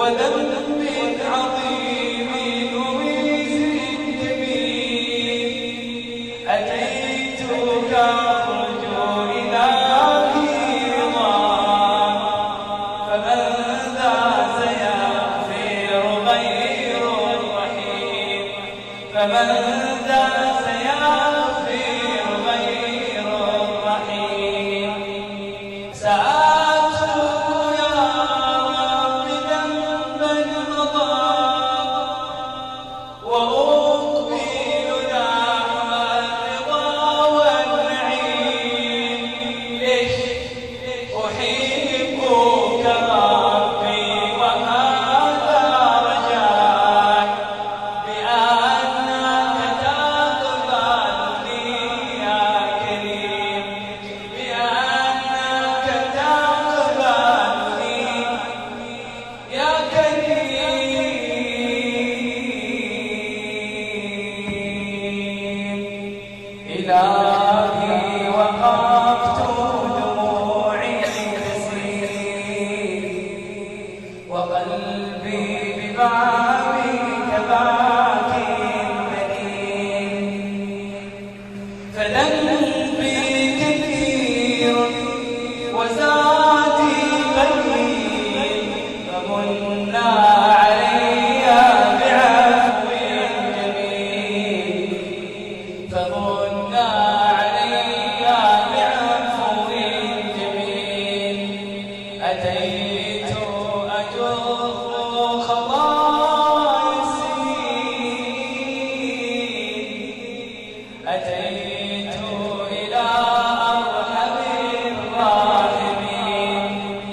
وذنب عظيم ووزر كبير أتيتك أرجو إلهي رضاك فمن ذا سيغفر غير الرحيم فمن ذا سيغفر غير الرحيم إلهي وقفت دموعي تسيل وقلبي ببابك باك مدين فذنبي كثير وزادي قليل فمن علي بعفو جميل فمن أتيت أجر خطايا السنين أتيت إلى أرحم الراحمين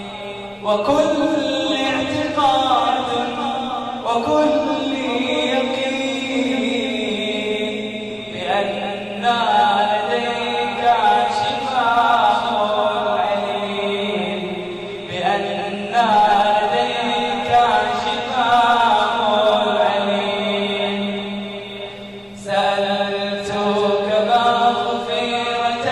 وكل اعتقاد وكل يقين بأن لديك شفاء لديك شفاء عليم سألتك مغفرة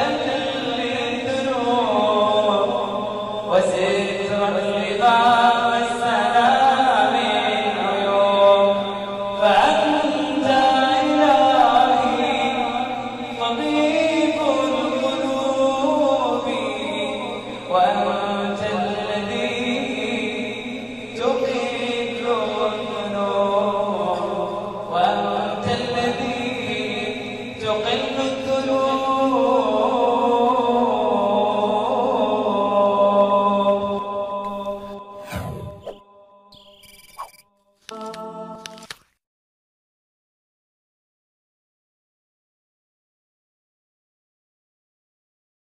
للذنوب وسترا لما مسنا من عيوب فأنت إلهي طبيب القلوب وأنت تقل الذنوب وأنت الذي تقل الذنوب